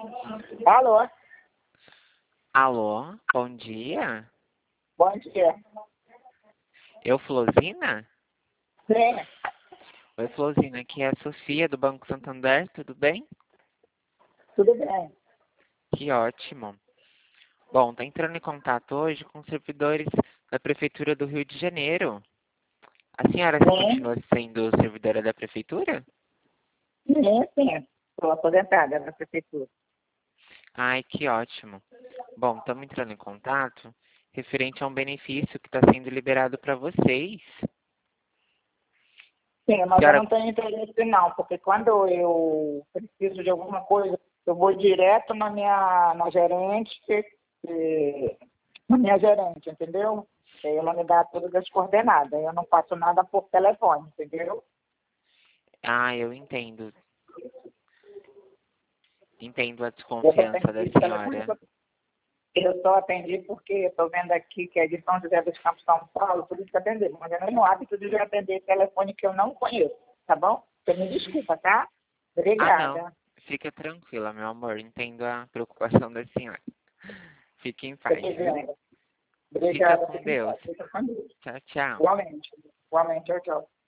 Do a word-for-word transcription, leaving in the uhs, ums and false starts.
Alô? Alô, bom dia. Bom dia. Eu, Flosina? Sim, Oi, Flosina, aqui é a Sofia do Banco Santander, tudo bem? tudo bem. Que ótimo. Bom, tá entrando em contato hoje com servidores da Prefeitura do Rio de Janeiro. A senhora Sim, continua sendo servidora da Prefeitura? sim, sim. Estou aposentada na prefeitura. Ai, que ótimo. Bom, estamos entrando em contato referente a um benefício que está sendo liberado para vocês. Sim, mas eu Senhora, não tenho interesse não, porque quando eu preciso de alguma coisa, eu vou direto na minha na gerente, eh, na minha gerente, entendeu? Aí ela me dá todas as coordenadas. Eu não faço nada por telefone, entendeu? ah, eu entendo. Entendo a Eu só desconfiança da atendi telefone, senhora. eu só atendi porque estou vendo aqui que é de São José dos Campos, São Paulo, por isso que eu atendi. Mas eu não tenho hábito de atender telefone que eu não conheço, tá bom? Você me desculpa, tá? Ah, não. Obrigada. Fica tranquila, meu amor. Entendo a preocupação da senhora. Fique em paz, viu? Obrigada. Fica Obrigada, com fica em Deus. paz. Fica com Deus. Tchau, tchau. Igualmente. Igualmente, tchau, tchau.